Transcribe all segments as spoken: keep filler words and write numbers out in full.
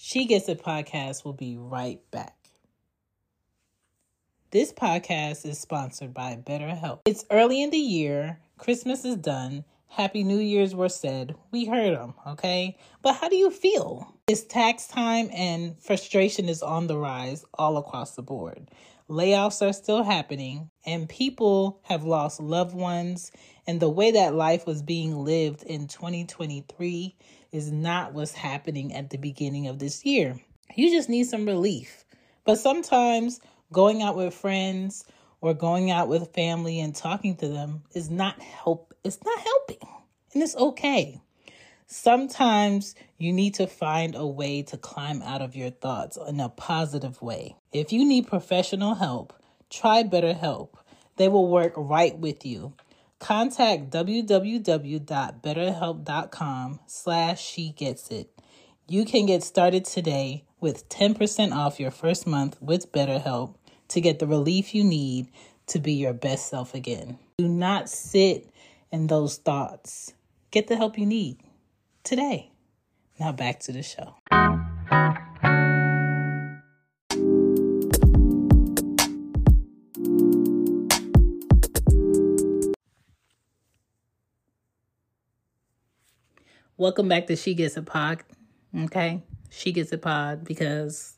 She Gets It podcast will be right back. This podcast is sponsored by BetterHelp. It's early in the year. Christmas is done. Happy New Year's were said. We heard them, okay? But how do you feel? It's tax time and frustration is on the rise all across the board. Layoffs are still happening and people have lost loved ones. And the way that life was being lived in twenty twenty-three is not what's happening at the beginning of this year. You just need some relief. But sometimes going out with friends or going out with family and talking to them is not help. It's not helping. And it's okay. Sometimes you need to find a way to climb out of your thoughts in a positive way. If you need professional help, try BetterHelp. They will work right with you. Contact www.betterhelp.com slash she gets it. You can get started today with ten percent off your first month with BetterHelp to get the relief you need to be your best self again. Do not sit in those thoughts. Get the help you need today. Now back to the show. Welcome back to She Gets It Pod. Okay? She Gets It Pod because,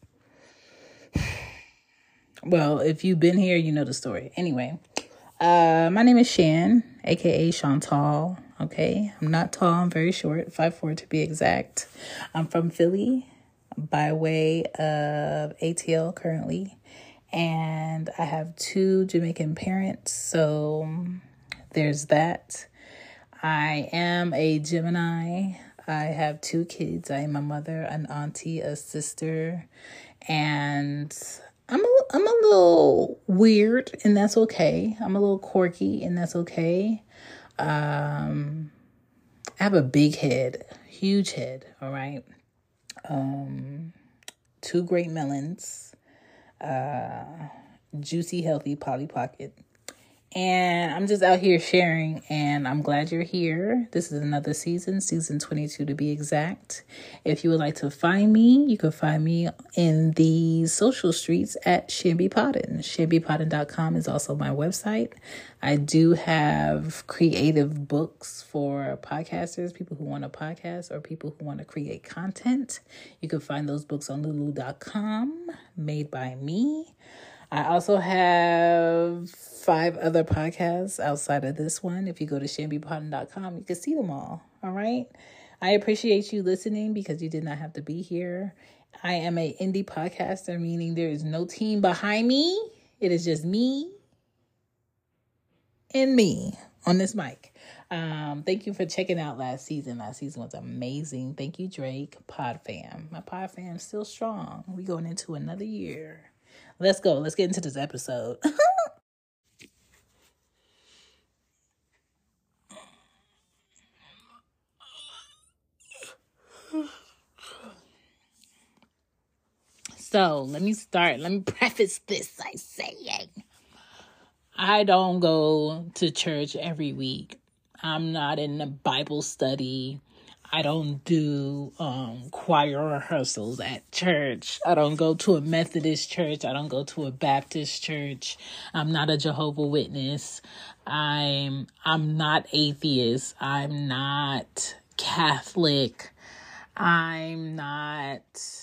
well, if you've been here, you know the story. Anyway, uh, my name is Shan, a k a. Chantal. Okay? I'm not tall. I'm very short. five foot four to be exact. I'm from Philly by way of A T L currently. And I have two Jamaican parents. So there's that. I am a Gemini. I have two kids. I am a mother, an auntie, a sister, and I'm a, I'm a little weird, and that's okay. I'm a little quirky, and that's okay. Um, I have a big head, huge head, all right? Um, two great melons, uh, juicy, healthy Polly Pocket. And I'm just out here sharing, and I'm glad you're here. This is another season, season twenty-two to be exact. If you would like to find me, you can find me in the social streets at Shambi Podden. Shambi Podden dot com is also my website. I do have creative books for podcasters, people who want to podcast or people who want to create content. You can find those books on lulu dot com, made by me. I also have five other podcasts outside of this one. If you go to Shambi Podden dot com, you can see them all. All right. I appreciate you listening because you did not have to be here. I am an indie podcaster, meaning there is no team behind me. It is just me and me on this mic. Um, thank you for checking out last season. Last season was amazing. Thank you, Drake. Pod fam. My pod fam is still strong. We going into another year. Let's go. Let's get into this episode. So let me start. Let me preface this by saying I don't go to church every week. I'm not in a Bible study. I don't do um, choir rehearsals at church. I don't go to a Methodist church. I don't go to a Baptist church. I'm not a Jehovah's Witness. I'm I'm not atheist. I'm not Catholic. I'm not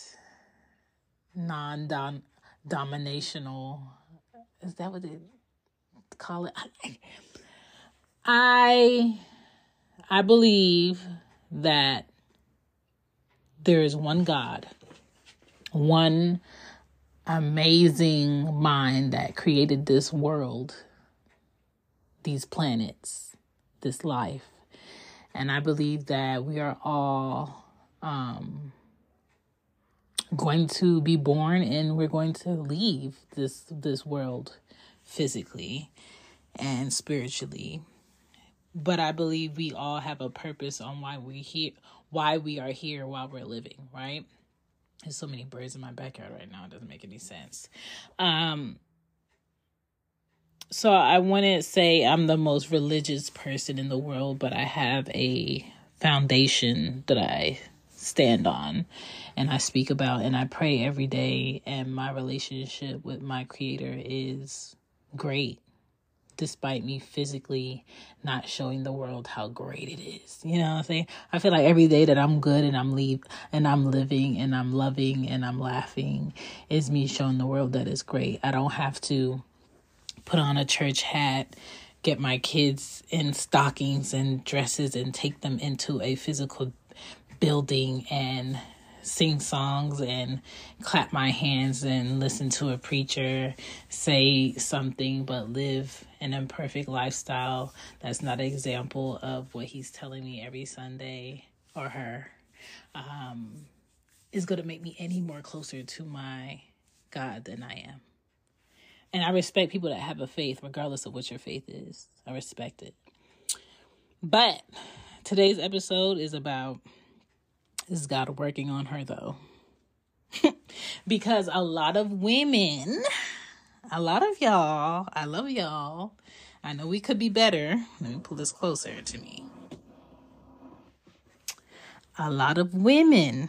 non-dominational. Is that what they call it? I I believe that there is one God, one amazing mind that created this world, these planets, this life. And I believe that we are all um, going to be born and we're going to leave this this world physically and spiritually. But I believe we all have a purpose on why we here, why we are here while we're living, right? There's so many birds in my backyard right now. It doesn't make any sense. Um, so I wouldn't say I'm the most religious person in the world, but I have a foundation that I stand on and I speak about and I pray every day. And my relationship with my Creator is great, despite me physically not showing the world how great it is. You know what I'm saying? I feel like every day that I'm good and I'm leave and I'm living and I'm loving and I'm laughing is me showing the world that it's great. I don't have to put on a church hat, get my kids in stockings and dresses and take them into a physical building and sing songs and clap my hands and listen to a preacher say something, but live an imperfect lifestyle that's not an example of what he's telling me every Sunday, or her, um, is going to make me any more closer to my God than I am. And I respect people that have a faith, regardless of what your faith is. I respect it. But today's episode is about, is God working on her, though? Because a lot of women, a lot of y'all, I love y'all. I know we could be better. Let me pull this closer to me. A lot of women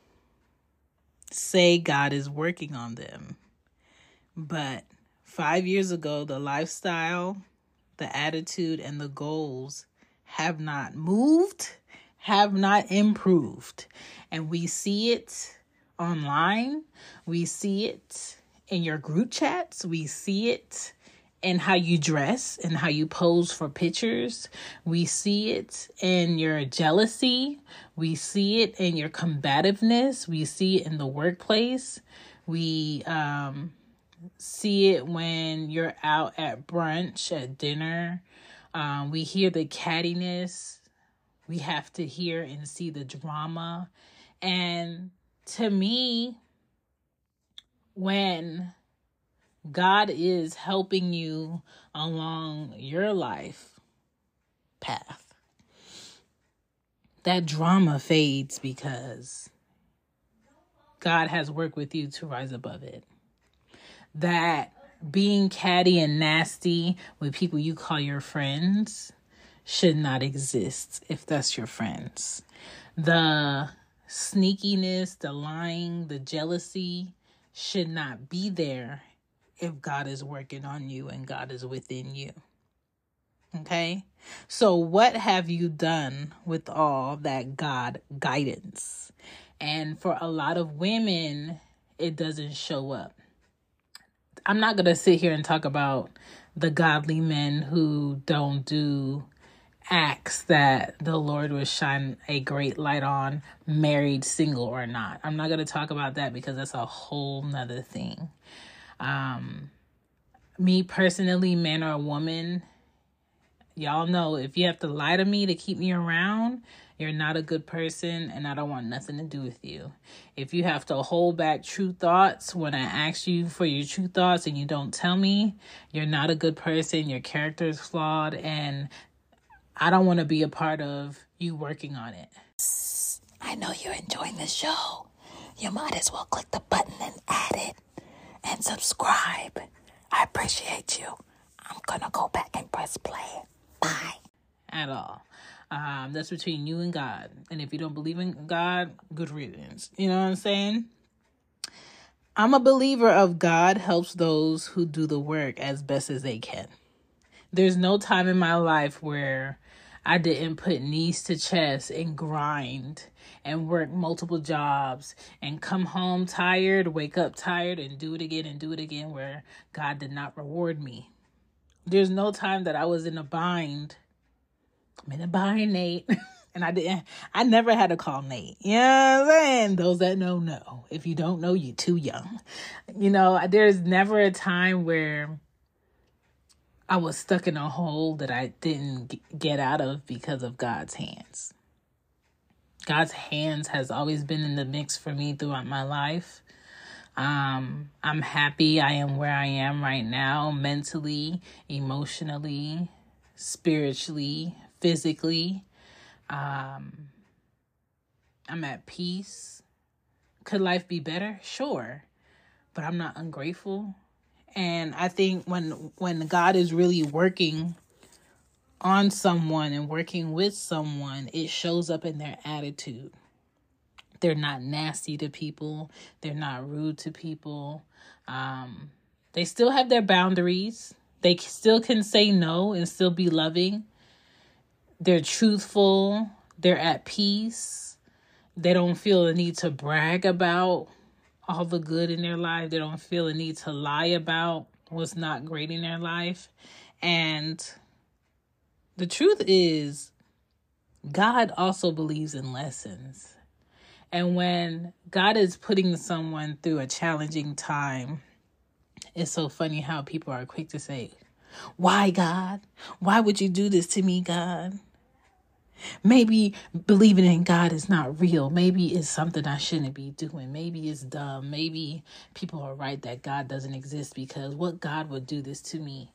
say God is working on them. But five years ago, the lifestyle, the attitude, and the goals have not moved, have not improved. And we see it online. We see it in your group chats. We see it in how you dress and how you pose for pictures. We see it in your jealousy. We see it in your combativeness. We see it in the workplace. We um, see it when you're out at brunch, at dinner. Um, we hear the cattiness. We have to hear and see the drama. And to me, when God is helping you along your life path, that drama fades because God has worked with you to rise above it. That being catty and nasty with people you call your friends should not exist if that's your friends. The sneakiness, the lying, the jealousy should not be there if God is working on you and God is within you. Okay? So what have you done with all that God guidance? And for a lot of women, it doesn't show up. I'm not going to sit here and talk about the godly men who don't do acts that the Lord will shine a great light on, married, single, or not. I'm not going to talk about that because that's a whole nother thing. Um, me personally, man or woman, y'all know if you have to lie to me to keep me around, you're not a good person and I don't want nothing to do with you. If you have to hold back true thoughts when I ask you for your true thoughts and you don't tell me, you're not a good person. Your character is flawed and I don't want to be a part of you working on it. I know you're enjoying this show. You might as well click the button and add it and subscribe. I appreciate you. I'm gonna go back and press play. Bye. At all. Um, that's between you and God. And if you don't believe in God, good riddance. You know what I'm saying? I'm a believer of God helps those who do the work as best as they can. There's no time in my life where I didn't put knees to chest and grind and work multiple jobs and come home tired, wake up tired and do it again and do it again where God did not reward me. There's no time that I was in a bind. I'm in a bind, Nate. And I didn't, I never had to call Nate. You know what I'm saying? Those that know, know. If you don't know, you're too young. You know, there's never a time where I was stuck in a hole that I didn't get out of because of God's hands. God's hands has always been in the mix for me throughout my life. Um, I'm happy I am where I am right now, mentally, emotionally, spiritually, physically. Um, I'm at peace. Could life be better? Sure. But I'm not ungrateful. And I think when when God is really working on someone and working with someone, it shows up in their attitude. They're not nasty to people. They're not rude to people. Um, they still have their boundaries. They still can say no and still be loving. They're truthful. They're at peace. They don't feel the need to brag about all the good in their life. They don't feel the need to lie about what's not great in their life. And the truth is, God also believes in lessons. And when God is putting someone through a challenging time, it's so funny how people are quick to say, why, God? Why would you do this to me, God? Maybe believing in God is not real. Maybe it's something I shouldn't be doing. Maybe it's dumb. Maybe people are right that God doesn't exist, because what God would do this to me?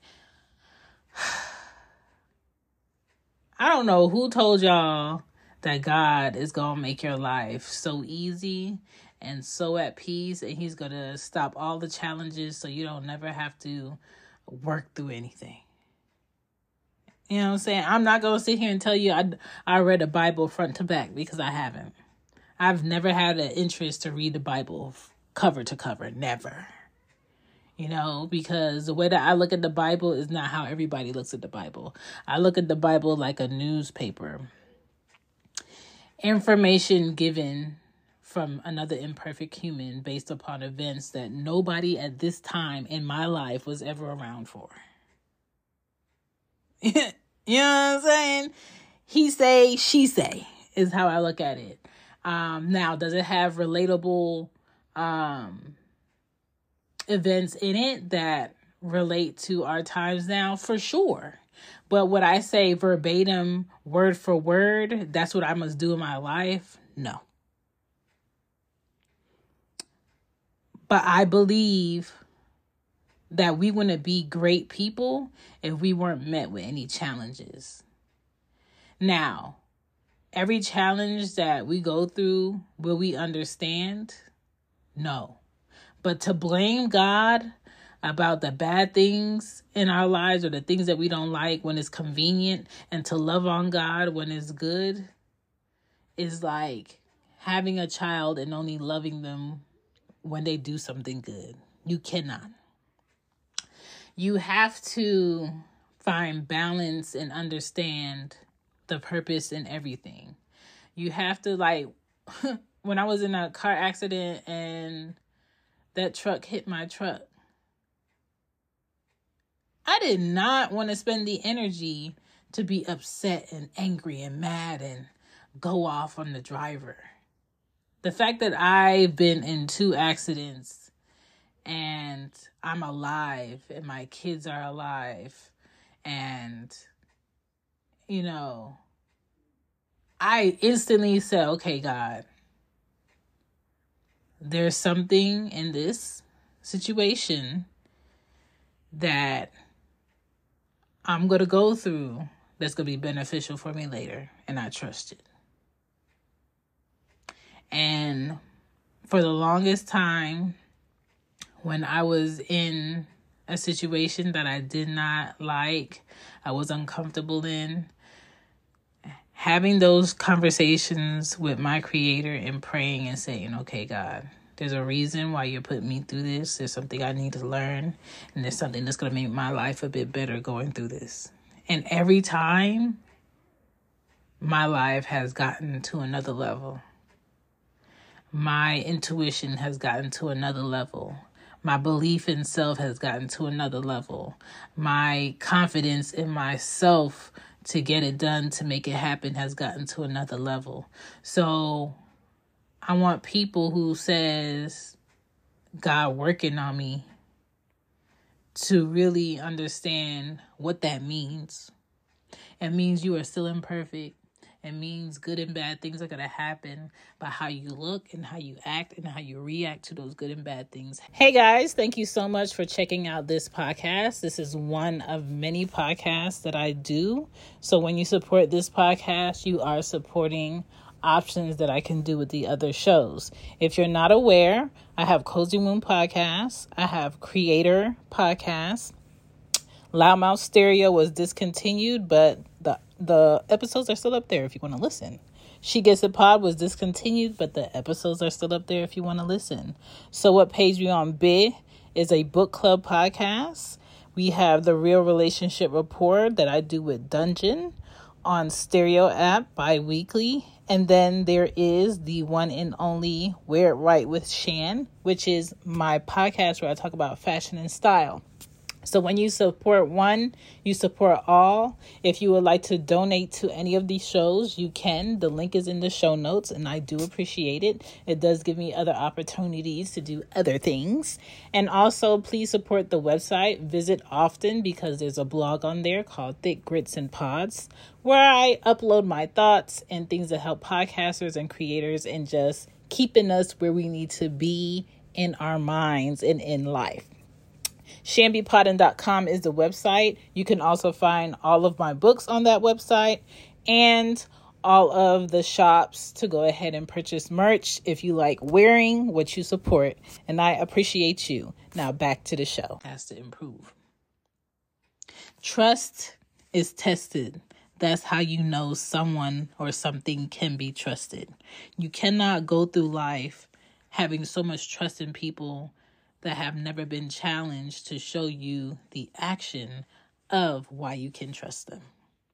I don't know who told y'all that God is going to make your life so easy and so at peace, and he's going to stop all the challenges so you don't never have to work through anything. You know what I'm saying? I'm not going to sit here and tell you I, I read the Bible front to back, because I haven't. I've never had an interest to read the Bible cover to cover. Never. You know, because the way that I look at the Bible is not how everybody looks at the Bible. I look at the Bible like a newspaper. Information given from another imperfect human based upon events that nobody at this time in my life was ever around for. You know what I'm saying? He say, she say is how I look at it. Um, now, does it have relatable um, events in it that relate to our times now? For sure. But would I say verbatim, word for word, that's what I must do in my life? No. But I believe that we wouldn't be great people if we weren't met with any challenges. Now, every challenge that we go through, will we understand? No. But to blame God about the bad things in our lives or the things that we don't like when it's convenient, and to love on God when it's good, is like having a child and only loving them when they do something good. You cannot. You have to find balance and understand the purpose in everything. You have to, like, when I was in a car accident and that truck hit my truck, I did not want to spend the energy to be upset and angry and mad and go off on the driver. The fact that I've been in two accidents and I'm alive and my kids are alive, and, you know, I instantly said, okay, God, there's something in this situation that I'm going to go through that's going to be beneficial for me later, and I trust it. And for the longest time, when I was in a situation that I did not like, I was uncomfortable in, having those conversations with my Creator and praying and saying, okay, God, there's a reason why you're putting me through this. There's something I need to learn, and there's something that's going to make my life a bit better going through this. And every time, my life has gotten to another level. My intuition has gotten to another level. My belief in self has gotten to another level. My confidence in myself to get it done, to make it happen, has gotten to another level. So I want people who says God working on me to really understand what that means. It means you are still imperfect. It means good and bad things are going to happen, but how you look and how you act and how you react to those good and bad things. Hey guys, thank you so much for checking out this podcast. This is one of many podcasts that I do. So when you support this podcast, you are supporting options that I can do with the other shows. If you're not aware, I have Cozy Moon Podcasts. I have Creator Podcasts. Loudmouth Stereo was discontinued, but the the episodes are still up there if you want to listen. She Gets It Pod was discontinued, but the episodes are still up there if you want to listen. So What Pays Me on Bid is a book club podcast. We have the Real Relationship Report that I do with Dungeon on Stereo app bi-weekly. And then there is the one and only Wear It Right with Shan, which is my podcast where I talk about fashion and style. So when you support one, you support all. If you would like to donate to any of these shows, you can. The link is in the show notes, and I do appreciate it. It does give me other opportunities to do other things. And also, please support the website. Visit often because there's a blog on there called Thick Grits and Pods, where I upload my thoughts and things that help podcasters and creators and just keeping us where we need to be in our minds and in life. Shambi Poddin dot com is the website. You can also find all of my books on that website and all of the shops to go ahead and purchase merch if you like wearing what you support. And I appreciate you. Now back to the show. Has to improve. Trust is tested. That's how you know someone or something can be trusted. You cannot go through life having so much trust in people that have never been challenged to show you the action of why you can trust them.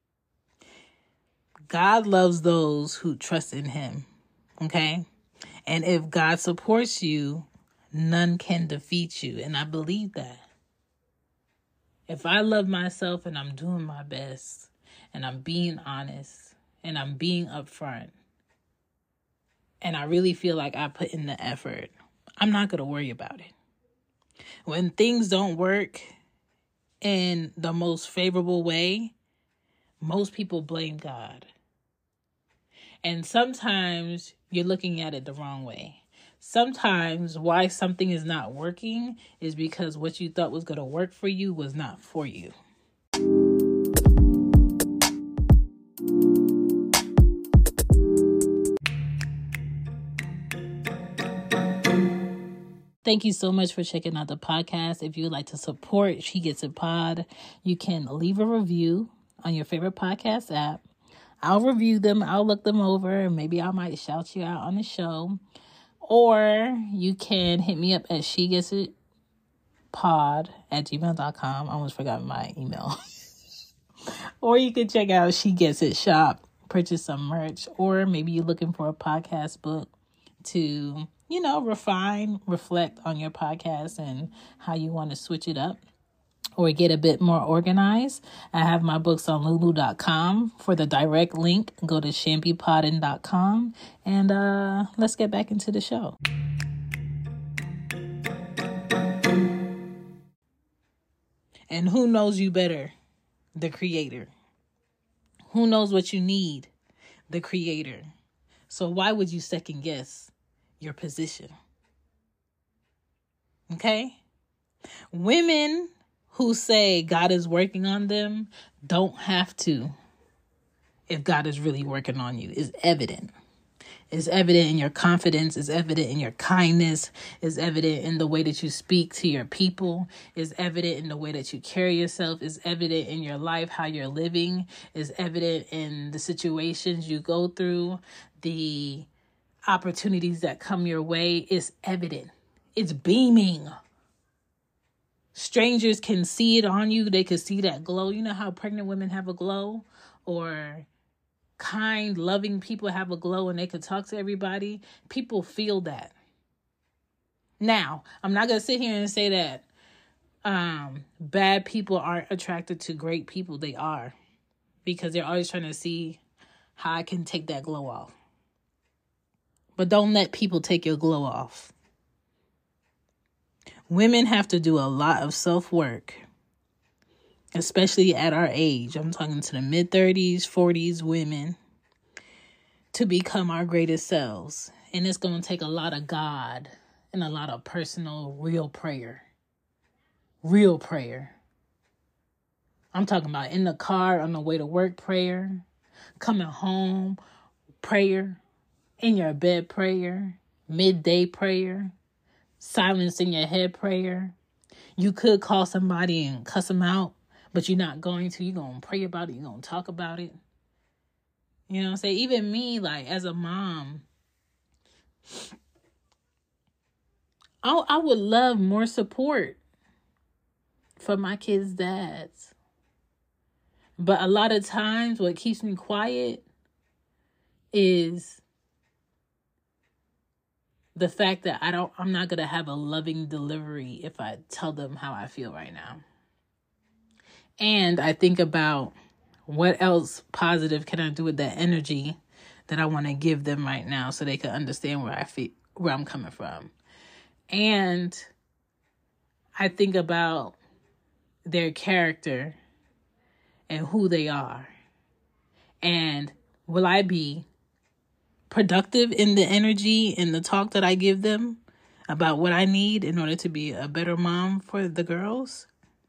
God loves those who trust in him, okay? And if God supports you, none can defeat you, and I believe that. If I love myself and I'm doing my best, and I'm being honest, and I'm being upfront, and I really feel like I put in the effort, I'm not going to worry about it. When things don't work in the most favorable way, most people blame God. And sometimes you're looking at it the wrong way. Sometimes why something is not working is because what you thought was going to work for you was not for you. Thank you so much for checking out the podcast. If you would like to support She Gets It Pod, you can leave a review on your favorite podcast app. I'll review them. I'll look them over. And maybe I might shout you out on the show. Or you can hit me up at she gets it pod at gmail dot com. I almost forgot my email. Or you can check out She Gets It Shop, purchase some merch. Or maybe you're looking for a podcast book to, you know, refine, reflect on your podcast and how you want to switch it up or get a bit more organized. I have my books on lulu dot com. For the direct link, go to shambi poddin dot com and uh, let's get back into the show. And who knows you better? The Creator. Who knows what you need? The Creator. So why would you second guess your position? Okay? Women who say God is working on them don't have to if God is really working on you. It's evident. It's evident in your confidence. It's evident in your kindness. It's evident in the way that you speak to your people. It's evident in the way that you carry yourself. It's evident in your life, how you're living. It's evident in the situations you go through, the opportunities that come your way. It's evident. It's beaming. Strangers can see it on you. They can see that glow. You know how pregnant women have a glow? Or kind, loving people have a glow and they can talk to everybody? People feel that. Now, I'm not going to sit here and say that um, bad people aren't attracted to great people. They are. Because they're always trying to see how I can take that glow off. But don't let people take your glow off. Women have to do a lot of self-work, especially at our age. I'm talking to the mid-thirties, forties women, to become our greatest selves. And it's going to take a lot of God and a lot of personal, real prayer. Real prayer. I'm talking about in the car, on the way to work prayer, coming home prayer, in your bed prayer, midday prayer, silence in your head prayer. You could call somebody and cuss them out, but you're not going to. You're going to pray about it. You're going to talk about it. You know what I'm saying? Even me, like, as a mom, I, I would love more support from my kids' dads. But a lot of times what keeps me quiet is the fact that I don't, I'm not going to have a loving delivery if I tell them how I feel right now. And I think about what else positive can I do with that energy that I want to give them right now so they can understand where I feel, where I'm coming from. And I think about their character and who they are. And will I be productive in the energy and the talk that I give them about what I need in order to be a better mom for the girls?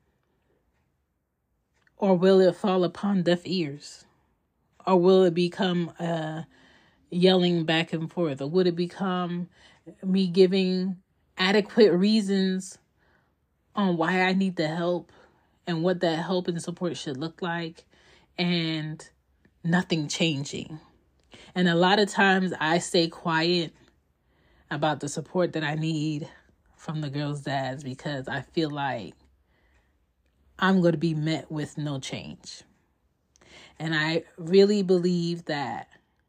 Or will it fall upon deaf ears? Or will it become uh, yelling back and forth? Or would it become me giving adequate reasons on why I need the help and what that help and support should look like, and nothing changing? And a lot of times I stay quiet about the support that I need from the girls' dads because I feel like I'm going to be met with no change. And I really believe that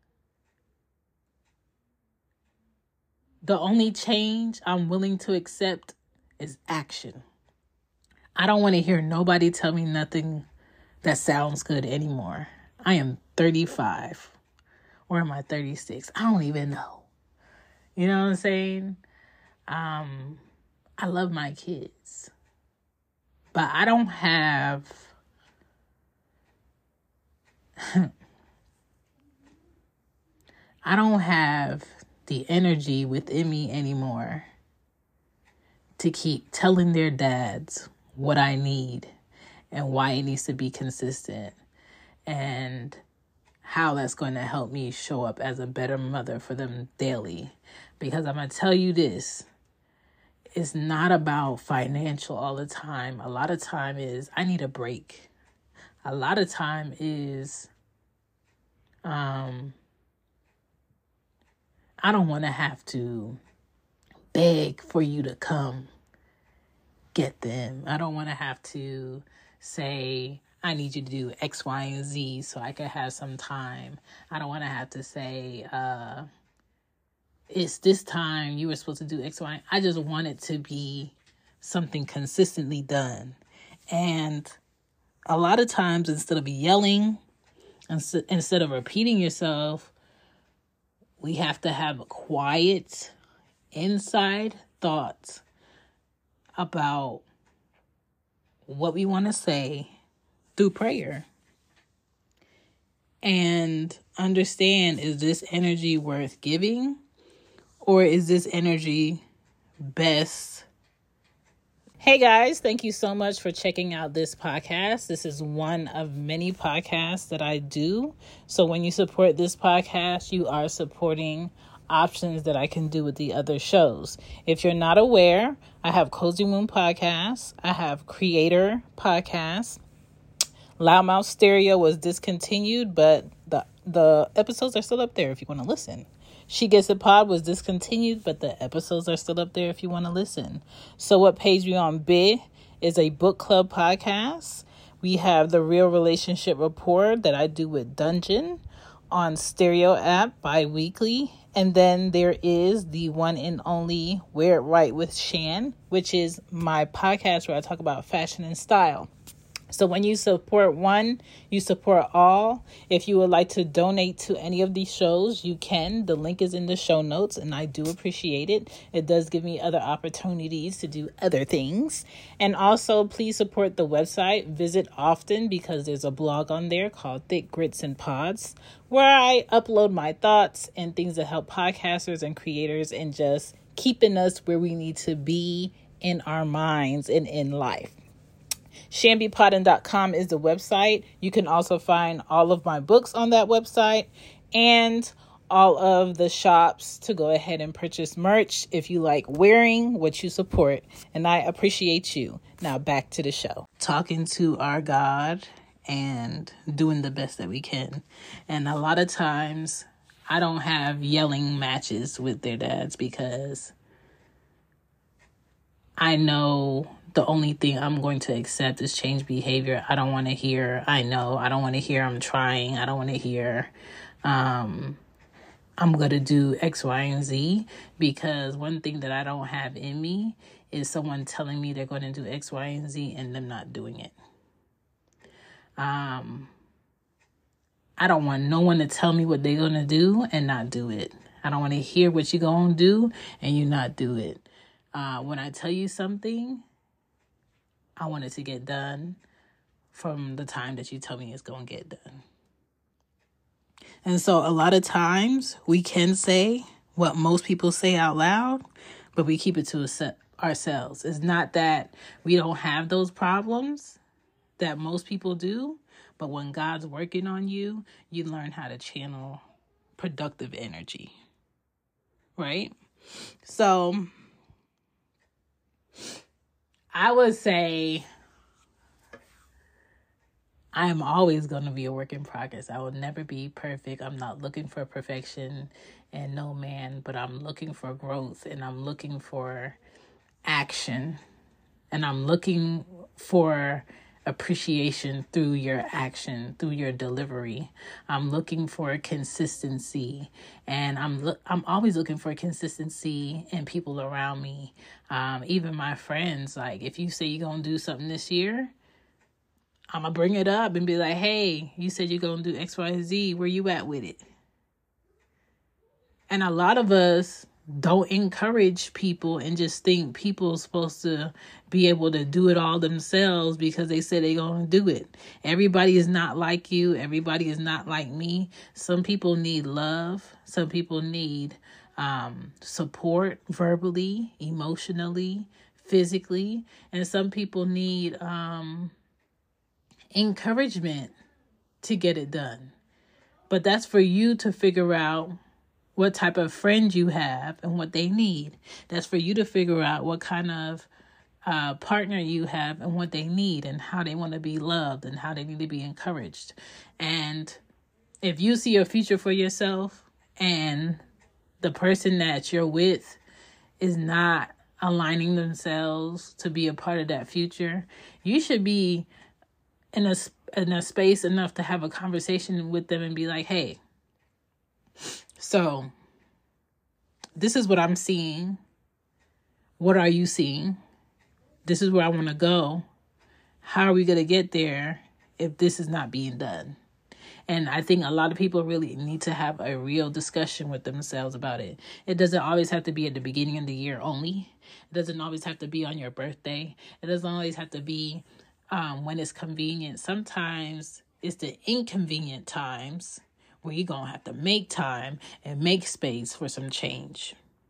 the only change I'm willing to accept is action. I don't want to hear nobody tell me nothing that sounds good anymore. I am thirty-five. Or am I thirty-six? I don't even know. You know what I'm saying? Um, I love my kids. But I don't have... I don't have the energy within me anymore to keep telling their dads what I need and why it needs to be consistent and how that's going to help me show up as a better mother for them daily. Because I'm going to tell you this, it's not about financial all the time. A lot of time is I need a break. A lot of time is um I don't want to have to beg for you to come get them. I don't want to have to say, I need you to do X, Y, and Z so I can have some time. I don't want to have to say, uh, it's this time you were supposed to do X, Y. I just want it to be something consistently done. And a lot of times, instead of yelling, instead of repeating yourself, we have to have quiet, inside thoughts about what we want to say through prayer. And understand, is this energy worth giving? Or is this energy best? Hey guys, thank you so much for checking out this podcast. This is one of many podcasts that I do. So when you support this podcast, you are supporting options that I can do with the other shows. If you're not aware, I have Cozy Moon Podcasts. I have Creator Podcasts. Loudmouth Stereo was discontinued, but the the episodes are still up there if you want to listen. She Gets It Pod was discontinued, but the episodes are still up there if you want to listen. So what pays me on bid is a book club podcast. We have the Real Relationship Report that I do with Dungeon on Stereo app bi-weekly. And then there is the one and only Wear It Right with Shan, which is my podcast where I talk about fashion and style. So when you support one, you support all. If you would like to donate to any of these shows, you can. The link is in the show notes, and I do appreciate it. It does give me other opportunities to do other things. And also, please support the website. Visit often because there's a blog on there called Thick Grits and Pods, where I upload my thoughts and things that help podcasters and creators and just keeping us where we need to be in our minds and in life. Shamby Poddin dot com is the website. You can also find all of my books on that website and all of the shops to go ahead and purchase merch if you like wearing what you support. And I appreciate you. Now back to the show. Talking to our God and doing the best that we can. And a lot of times I don't have yelling matches with their dads because I know the only thing I'm going to accept is change behavior. I don't want to hear, I know. I don't want to hear I'm trying. I don't want to hear um, I'm going to do X, Y, and Z, because one thing that I don't have in me is someone telling me they're going to do X, Y, and Z and them not doing it. Um, I don't want no one to tell me what they're going to do and not do it. I don't want to hear what you're going to do and you not do it. Uh, when I tell you something, I want it to get done from the time that you tell me it's going to get done. And so a lot of times we can say what most people say out loud, but we keep it to ourselves. It's not that we don't have those problems that most people do, but when God's working on you, you learn how to channel productive energy, right? So I would say I am always going to be a work in progress. I will never be perfect. I'm not looking for perfection and no man, but I'm looking for growth and I'm looking for action and I'm looking for appreciation through your action, through your delivery. I'm looking for consistency, and I'm lo- I'm always looking for consistency in people around me. Um, even my friends, like if you say you're going to do something this year, I'm going to bring it up and be like, hey, you said you're going to do X, Y, Z. Where you at with it? And a lot of us don't encourage people and just think people are supposed to be able to do it all themselves because they said they're going to do it. Everybody is not like you. Everybody is not like me. Some people need love. Some people need um, support verbally, emotionally, physically. And some people need um, encouragement to get it done. But that's for you to figure out what type of friend you have and what they need. That's for you to figure out what kind of uh, partner you have and what they need and how they want to be loved and how they need to be encouraged. And if you see a future for yourself and the person that you're with is not aligning themselves to be a part of that future, you should be in a, in a space enough to have a conversation with them and be like, hey, so this is what I'm seeing. What are you seeing? This is where I want to go. How are we going to get there if this is not being done? And I think a lot of people really need to have a real discussion with themselves about it. It doesn't always have to be at the beginning of the year only. It doesn't always have to be on your birthday. It doesn't always have to be um, when it's convenient. Sometimes it's the inconvenient times where you're going to have to make time and make space for some change.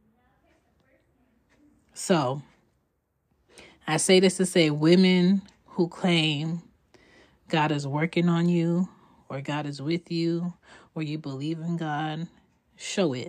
So I say this to say, women who claim God is working on you or God is with you or you believe in God, show it.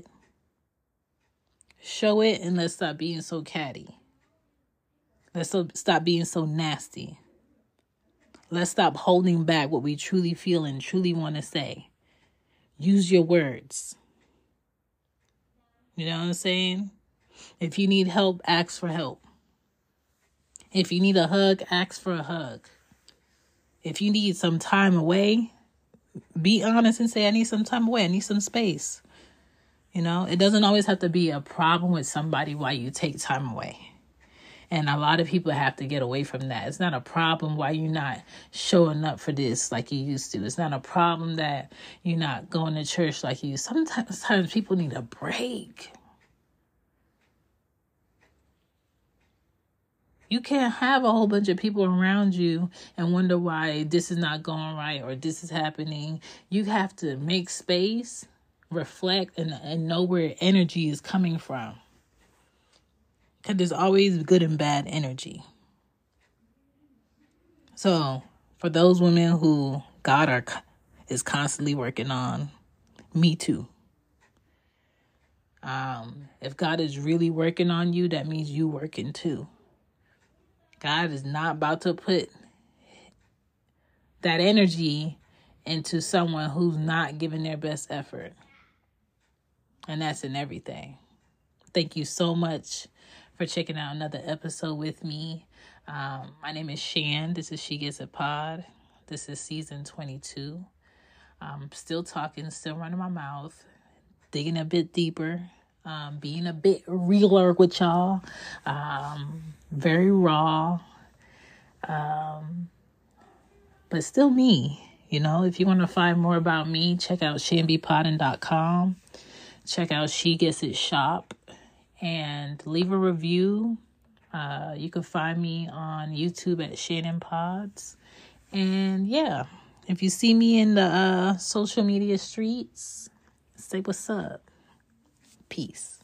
Show it, and let's stop being so catty. Let's stop being so nasty. Let's stop holding back what we truly feel and truly want to say. Use your words. You know what I'm saying? If you need help, ask for help. If you need a hug, ask for a hug. If you need some time away, be honest and say, I need some time away. I need some space. You know, it doesn't always have to be a problem with somebody while you take time away. And a lot of people have to get away from that. It's not a problem why you're not showing up for this like you used to. It's not a problem that you're not going to church like you used to. Sometimes, sometimes people need a break. You can't have a whole bunch of people around you and wonder why this is not going right or this is happening. You have to make space, reflect, and, and know where energy is coming from. Because there's always good and bad energy. So for those women who God are, is constantly working on, me too. Um, if God is really working on you, that means you working too. God is not about to put that energy into someone who's not giving their best effort. And that's in everything. Thank you so much for checking out another episode with me. Um, my name is Shan. This is She Gets It Pod. This is season twenty-two. I'm still talking, still running my mouth, digging a bit deeper, um, being a bit realer with y'all, um, very raw, um, but still me. You know, if you want to find more about me, check out shan b poddin dot com. Check out She Gets It Shop and leave a review. Uh, you can find me on YouTube at Shannon Pods. And yeah, if you see me in the uh, social media streets, say what's up. Peace.